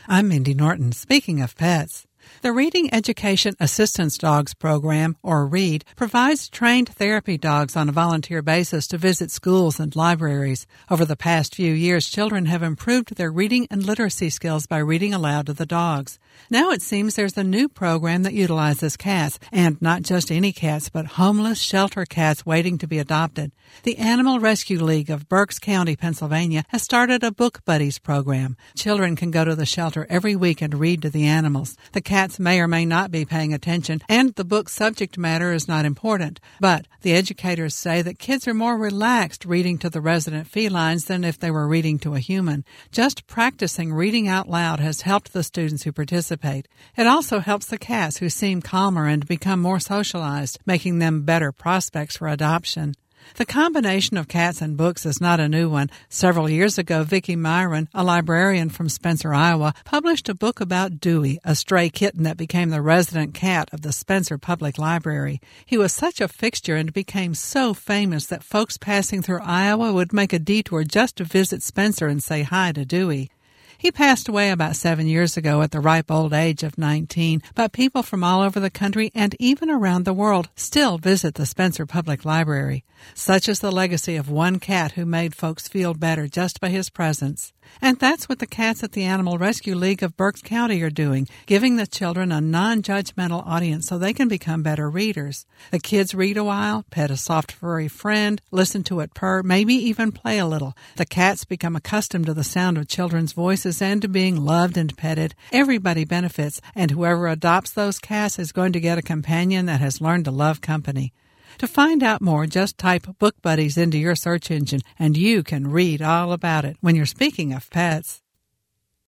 I'm Mindy Norton. Speaking of pets, the Reading Education Assistance Dogs Program, or READ, provides trained therapy dogs on a volunteer basis to visit schools and libraries. Over the past few years, children have improved their reading and literacy skills by reading aloud to the dogs. Now it seems there's a new program that utilizes cats, and not just any cats, but homeless shelter cats waiting to be adopted. The Animal Rescue League of Berks County, Pennsylvania, has started a Book Buddies program. Children can go to the shelter every week and read to the animals. The cats may or may not be paying attention, and the book's subject matter is not important. But the educators say that kids are more relaxed reading to the resident felines than if they were reading to a human. Just practicing reading out loud has helped the students who participate. It also helps the cats, who seem calmer and become more socialized, making them better prospects for adoption. The combination of cats and books is not a new one. Several years ago, Vicki Myron, a librarian from Spencer, Iowa, published a book about Dewey, a stray kitten that became the resident cat of the Spencer Public Library. He was such a fixture and became so famous that folks passing through Iowa would make a detour just to visit Spencer and say hi to Dewey. He passed away about 7 years ago at the ripe old age of 19, but people from all over the country and even around the world still visit the Spencer Public Library. Such is the legacy of one cat who made folks feel better just by his presence. And that's what the cats at the Animal Rescue League of Berks County are doing, giving the children a non-judgmental audience so they can become better readers. The kids read a while, pet a soft furry friend, listen to it purr, maybe even play a little. The cats become accustomed to the sound of children's voices and to being loved and petted. Everybody benefits, and whoever adopts those cats is going to get a companion that has learned to love company. To find out more, just type Book Buddies into your search engine, and you can read all about it when you're speaking of pets.